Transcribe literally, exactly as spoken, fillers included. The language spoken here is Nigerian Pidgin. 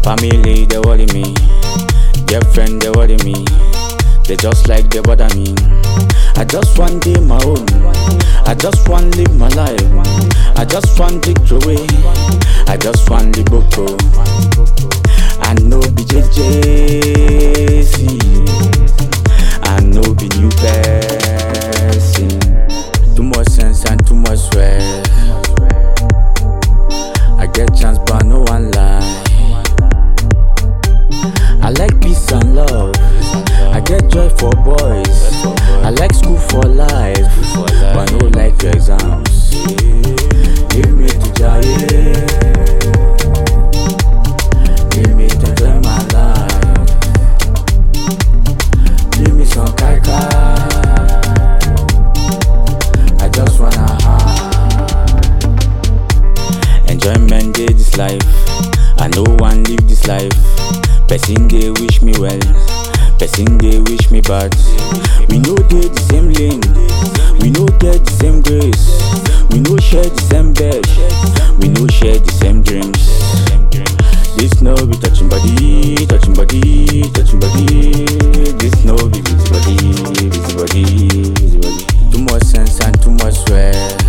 Family, they worry me. Girlfriend, they worry me. They just like they bother me. I just want day my own. I just want live my life. I just want victory. I just want the boko. I know be J J C. I know be new person. Too much sense and too much sweat. I get chance but no one lie. I like peace and love. I get joy for boys. I like school for life, but no like exams. Leave me to jail. Leave me to enjoy my life. Give me some kai kai. I just wanna have enjoyment day this life. I no one live this life. Person they wish me well, person they wish me bad. We no dey the same lane, we no get the same grace. We no share the same bed, we no share the same dreams. This no be touching body, touching body, touching body. This no be busy body, busy body, busy body. Too much sense and too much sweat.